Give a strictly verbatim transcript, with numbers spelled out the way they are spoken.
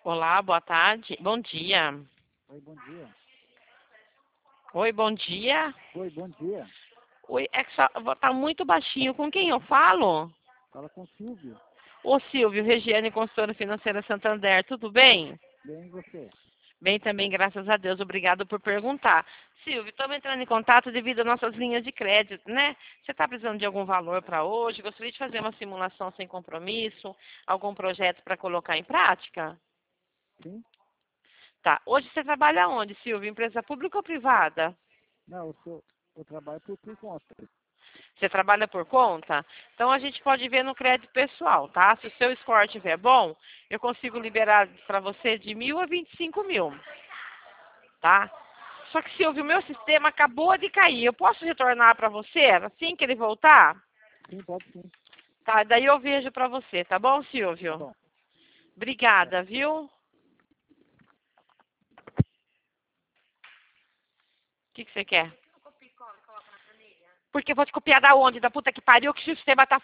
Olá, boa tarde. Bom dia. Oi, bom dia. Oi, bom dia. Oi, bom dia. Oi, é que só, tá muito baixinho. Com quem eu falo? Fala com o Silvio. Ô, Silvio, Regiane, consultora financeira Santander. Tudo bem? Bem, e você? Bem também, graças a Deus. Obrigado por perguntar. Silvio, estamos entrando em contato devido às nossas linhas de crédito, né? Você está precisando de algum valor para hoje? Gostaria de fazer uma simulação sem compromisso? Algum projeto para colocar em prática? Sim? Tá. Hoje você trabalha onde, Silvio? Empresa pública ou privada? Não, eu sou. Eu trabalho por, por conta. Você trabalha por conta? Então a gente pode ver no crédito pessoal, tá? Se o seu score estiver bom, eu consigo liberar para você de mil a vinte e cinco mil, tá? Só que, Silvio, o meu sistema acabou de cair. Eu posso retornar para você assim que ele voltar? Sim, pode sim. Tá, daí eu vejo para você, tá bom, Tá Silvio? bom. Tá. Obrigada, viu? O que, que você quer? Porque eu vou te copiar da onde? Da puta que pariu que o sistema tá